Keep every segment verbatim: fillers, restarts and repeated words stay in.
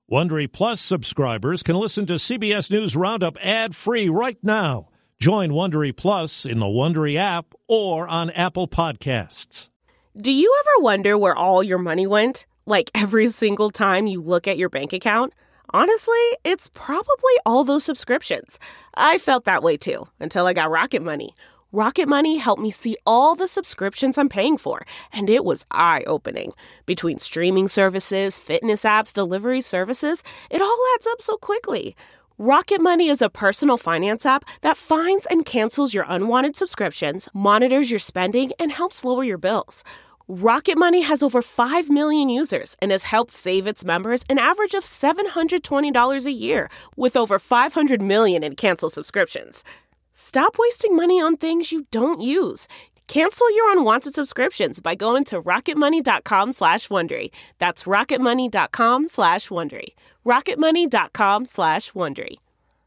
Wondery Plus subscribers can listen to C B S News Roundup ad-free right now. Join Wondery Plus in the Wondery app or on Apple Podcasts. Do you ever wonder where all your money went? Like every single time you look at your bank account? Honestly, it's probably all those subscriptions. I felt that way too, until I got Rocket Money. Rocket Money helped me see all the subscriptions I'm paying for, and it was eye-opening. Between streaming services, fitness apps, delivery services, it all adds up so quickly. Rocket Money is a personal finance app that finds and cancels your unwanted subscriptions, monitors your spending, and helps lower your bills. Rocket Money has over five million users and has helped save its members an average of seven hundred twenty dollars a year, with over five hundred million in canceled subscriptions. Stop wasting money on things you don't use. Cancel your unwanted subscriptions by going to rocketmoney.com slash Wondery. That's rocketmoney.com slash Wondery. rocketmoney.com slash Wondery.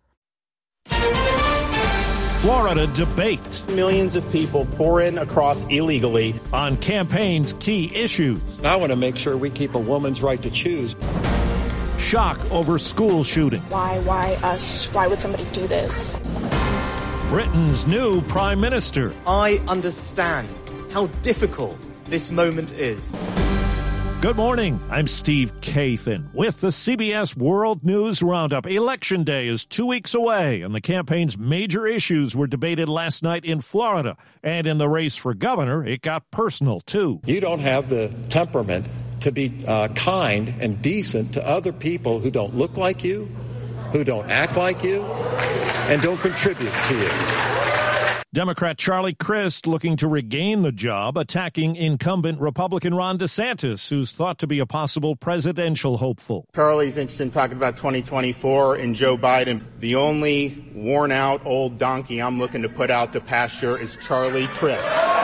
Florida debate. Millions of people pour in across illegally. On campaign's key issues. I want to make sure we keep a woman's right to choose. Shock over school shooting. Why, why us? Why would somebody do this? Britain's new prime minister. I understand how difficult this moment is. Good morning. I'm Steve Kathan with the C B S World News Roundup. Election Day is two weeks away, and the campaign's major issues were debated last night in Florida. And in the race for governor, it got personal, too. You don't have the temperament to be uh, kind and decent to other people who don't look like you, who don't act like you, and don't contribute to you. Democrat Charlie Crist looking to regain the job, attacking incumbent Republican Ron DeSantis, who's thought to be a possible presidential hopeful. Charlie's interested in talking about twenty twenty-four and Joe Biden. The only worn-out old donkey I'm looking to put out to pasture is Charlie Crist.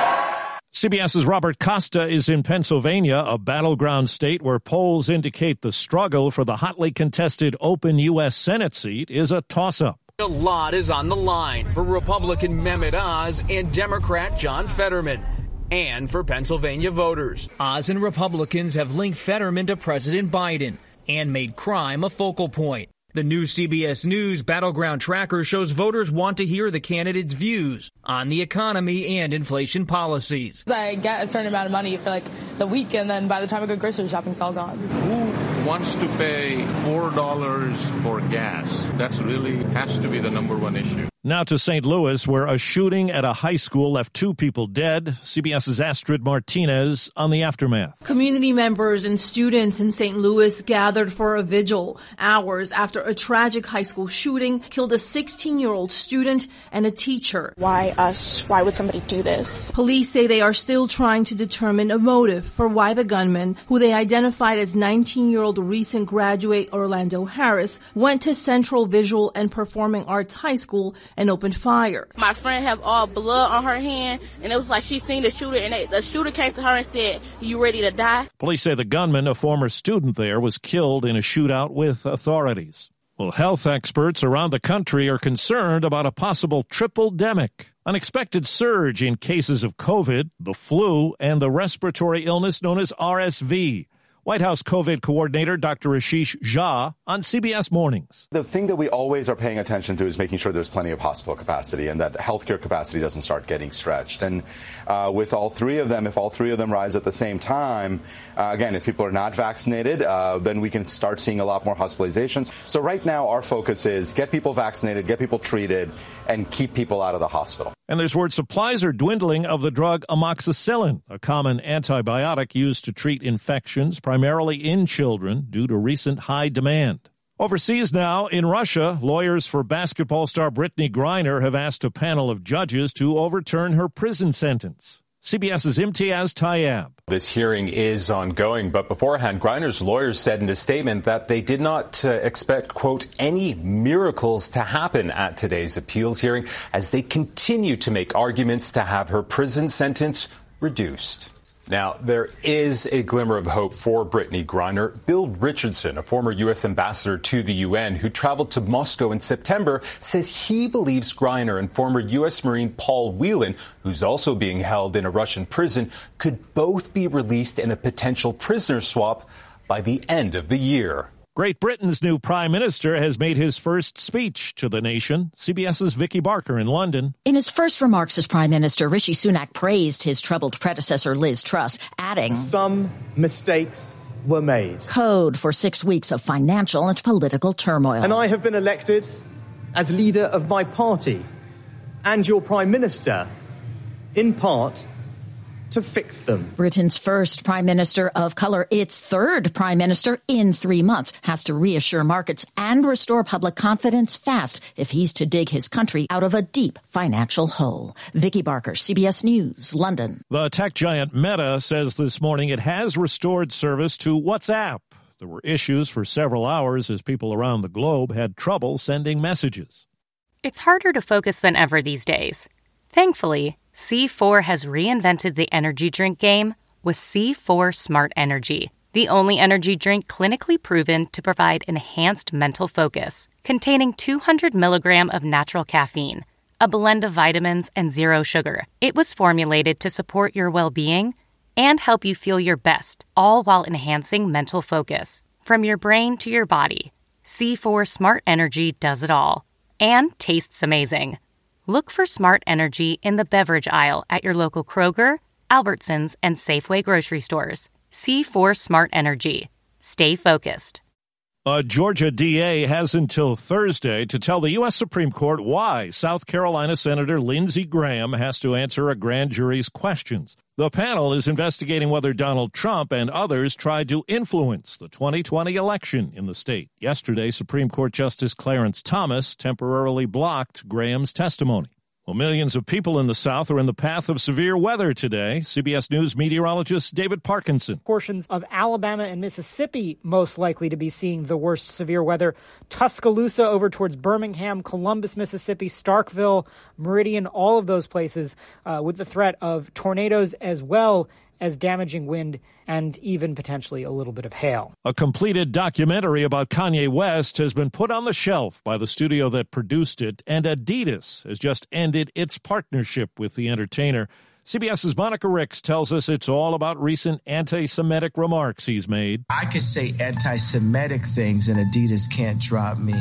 CBS's Robert Costa is in Pennsylvania, a battleground state where polls indicate the struggle for the hotly contested open U S Senate seat is a toss-up. A lot is on the line for Republican Mehmet Oz and Democrat John Fetterman, and for Pennsylvania voters. Oz and Republicans have linked Fetterman to President Biden and made crime a focal point. The new C B S News Battleground Tracker shows voters want to hear the candidates' views on the economy and inflation policies. I get a certain amount of money for like the week, and then by the time I go grocery shopping, it's all gone. Who wants to pay four dollars for gas? That's really has to be the number one issue. Now to Saint Louis, where a shooting at a high school left two people dead. CBS's Astrid Martinez on the aftermath. Community members and students in Saint Louis gathered for a vigil hours after a tragic high school shooting killed a sixteen-year-old student and a teacher. Why us? Why would somebody do this? Police say they are still trying to determine a motive for why the gunman, who they identified as nineteen-year-old recent graduate Orlando Harris, went to Central Visual and Performing Arts High School and opened fire. My friend have all blood on her hand, and it was like she seen the shooter, and they, the shooter came to her and said, "You ready to die?" Police say the gunman, a former student there, was killed in a shootout with authorities. Well, health experts around the country are concerned about a possible triple-demic. Unexpected surge in cases of COVID, the flu, and the respiratory illness known as R S V. White House COVID coordinator Doctor Ashish Jha on C B S Mornings. The thing that we always are paying attention to is making sure there's plenty of hospital capacity and that healthcare capacity doesn't start getting stretched. And uh, with all three of them, if all three of them rise at the same time, uh, again, if people are not vaccinated, uh, then we can start seeing a lot more hospitalizations. So right now, our focus is get people vaccinated, get people treated, and keep people out of the hospital. And there's word supplies are dwindling of the drug amoxicillin, a common antibiotic used to treat infections, primarily in children, due to recent high demand. Overseas now, in Russia, lawyers for basketball star Brittany Griner have asked a panel of judges to overturn her prison sentence. CBS's Imtiaz Tayyab. This hearing is ongoing, but beforehand, Griner's lawyers said in a statement that they did not uh, expect, quote, any miracles to happen at today's appeals hearing as they continue to make arguments to have her prison sentence reduced. Now, there is a glimmer of hope for Brittany Griner. Bill Richardson, a former U S ambassador to the U N who traveled to Moscow in September, says he believes Griner and former U S Marine Paul Whelan, who's also being held in a Russian prison, could both be released in a potential prisoner swap by the end of the year. Great Britain's new prime minister has made his first speech to the nation. CBS's Vicky Barker in London. In his first remarks as prime minister, Rishi Sunak praised his troubled predecessor Liz Truss, adding, "Some mistakes were made. Code for six weeks of financial and political turmoil. And I have been elected as leader of my party and your prime minister, in part, to fix them." Britain's first prime minister of color, its third prime minister in three months, has to reassure markets and restore public confidence fast if he's to dig his country out of a deep financial hole. Vicky Barker, C B S News, London. The tech giant Meta says this morning it has restored service to WhatsApp. There were issues for several hours as people around the globe had trouble sending messages. It's harder to focus than ever these days. Thankfully, C four has reinvented the energy drink game with C four Smart Energy, the only energy drink clinically proven to provide enhanced mental focus, containing two hundred milligrams of natural caffeine, a blend of vitamins, and zero sugar. It was formulated to support your well-being and help you feel your best, all while enhancing mental focus. From your brain to your body, C four Smart Energy does it all and tastes amazing. Look for Smart Energy in the beverage aisle at your local Kroger, Albertsons, and Safeway grocery stores. C four Smart Energy. Stay focused. A Georgia D A has until Thursday to tell the U S Supreme Court why South Carolina Senator Lindsey Graham has to answer a grand jury's questions. The panel is investigating whether Donald Trump and others tried to influence the twenty twenty election in the state. Yesterday, Supreme Court Justice Clarence Thomas temporarily blocked Graham's testimony. Well, millions of people in the South are in the path of severe weather today. C B S News meteorologist David Parkinson. Portions of Alabama and Mississippi most likely to be seeing the worst severe weather. Tuscaloosa over towards Birmingham, Columbus, Mississippi, Starkville, Meridian, all of those places uh, with the threat of tornadoes as well as damaging wind and even potentially a little bit of hail. A completed documentary about Kanye West has been put on the shelf by the studio that produced it, and Adidas has just ended its partnership with the entertainer. CBS's Monica Ricks tells us it's all about recent anti-Semitic remarks he's made. I could say anti-Semitic things and Adidas can't drop me.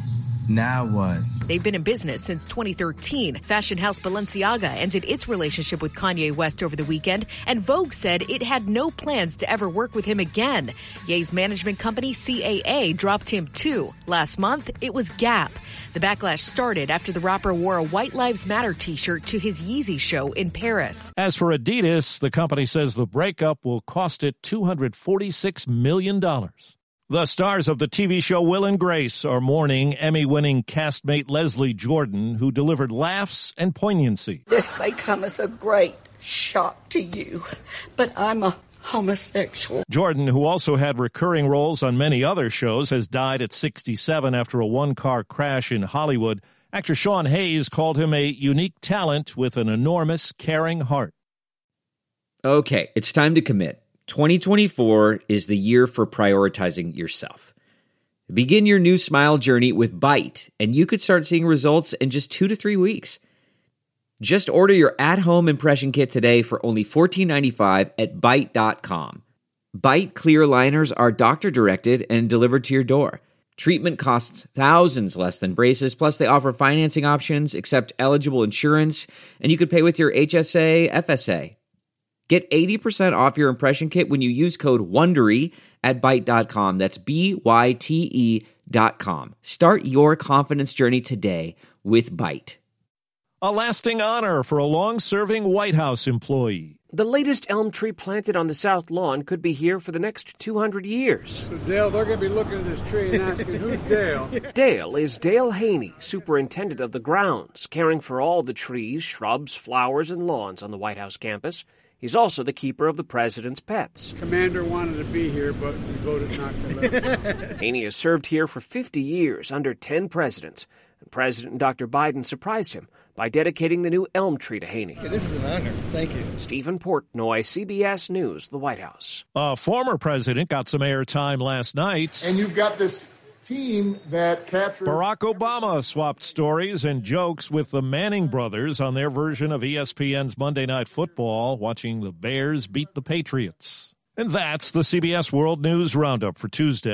Now what? They've been in business since twenty thirteen. Fashion house Balenciaga ended its relationship with Kanye West over the weekend, and Vogue said it had no plans to ever work with him again. Ye's management company, C A A, dropped him too. Last month, it was Gap. The backlash started after the rapper wore a White Lives Matter t-shirt to his Yeezy show in Paris. As for Adidas, the company says the breakup will cost it two hundred forty-six million dollars. The stars of the T V show Will and Grace are mourning Emmy-winning castmate Leslie Jordan, who delivered laughs and poignancy. This may come as a great shock to you, but I'm a homosexual. Jordan, who also had recurring roles on many other shows, has died at sixty-seven after a one-car crash in Hollywood. Actor Sean Hayes called him a unique talent with an enormous, caring heart. Okay, it's time to commit. twenty twenty-four is the year for prioritizing yourself. Begin your new smile journey with Byte, and you could start seeing results in just two to three weeks. Just order your at-home impression kit today for only fourteen ninety-five at Byte dot com. Byte clear liners are doctor-directed and delivered to your door. Treatment costs thousands less than braces, plus they offer financing options, accept eligible insurance, and you could pay with your H S A, F S A. Get eighty percent off your impression kit when you use code WONDERY at Byte dot com. That's B Y T E dot com. Start your confidence journey today with Byte. A lasting honor for a long-serving White House employee. The latest elm tree planted on the South Lawn could be here for the next two hundred years. So, Dale, they're going to be looking at this tree and asking, who's Dale? Dale is Dale Haney, superintendent of the grounds, caring for all the trees, shrubs, flowers, and lawns on the White House campus. He's also the keeper of the president's pets. Commander wanted to be here, but we voted not to let him. Haney has served here for fifty years, under ten presidents. And President Doctor Biden surprised him by dedicating the new elm tree to Haney. Yeah, this is an honor. Thank you. Stephen Portnoy, C B S News, the White House. A former president got some airtime last night. And you've got this team that captured... Barack Obama swapped stories and jokes with the Manning brothers on their version of E S P N's Monday Night Football, watching the Bears beat the Patriots. And that's the C B S World News Roundup for Tuesday.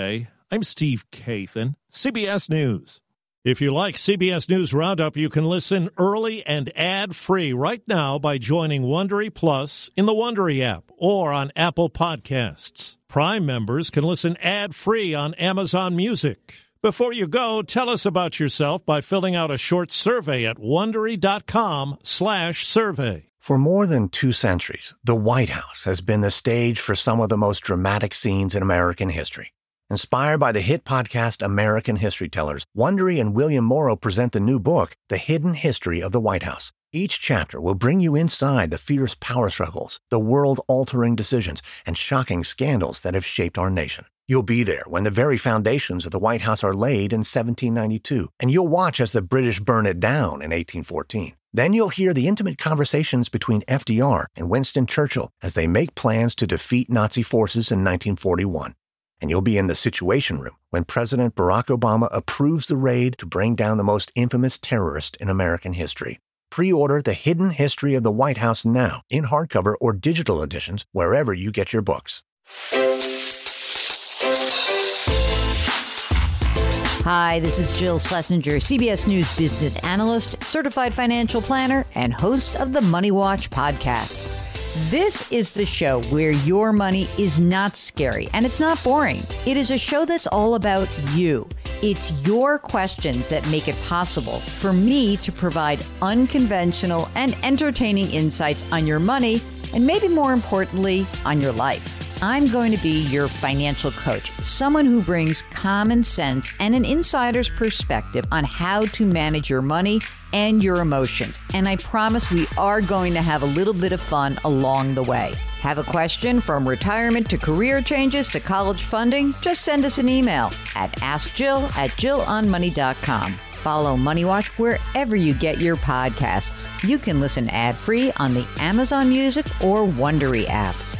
I'm Steve Kathan, C B S News. If you like C B S News Roundup, you can listen early and ad-free right now by joining Wondery Plus in the Wondery app or on Apple Podcasts. Prime members can listen ad-free on Amazon Music. Before you go, tell us about yourself by filling out a short survey at Wondery.com slash survey. For more than two centuries, the White House has been the stage for some of the most dramatic scenes in American history. Inspired by the hit podcast American History Tellers, Wondery and William Morrow present the new book, The Hidden History of the White House. Each chapter will bring you inside the fierce power struggles, the world-altering decisions, and shocking scandals that have shaped our nation. You'll be there when the very foundations of the White House are laid in seventeen ninety-two, and you'll watch as the British burn it down in eighteen fourteen. Then you'll hear the intimate conversations between F D R and Winston Churchill as they make plans to defeat Nazi forces in nineteen forty-one. And you'll be in the Situation Room when President Barack Obama approves the raid to bring down the most infamous terrorist in American history. Pre-order The Hidden History of the White House now in hardcover or digital editions wherever you get your books. Hi, this is Jill Schlesinger, C B S News business analyst, certified financial planner, and host of the Money Watch podcast. This is the show where your money is not scary and it's not boring. It is a show that's all about you. It's your questions that make it possible for me to provide unconventional and entertaining insights on your money and maybe more importantly, on your life. I'm going to be your financial coach, someone who brings common sense and an insider's perspective on how to manage your money and your emotions. And I promise we are going to have a little bit of fun along the way. Have a question from retirement to career changes to college funding? Just send us an email at ask jill at jill on money dot com. Follow Money Watch wherever you get your podcasts. You can listen ad-free on the Amazon Music or Wondery app.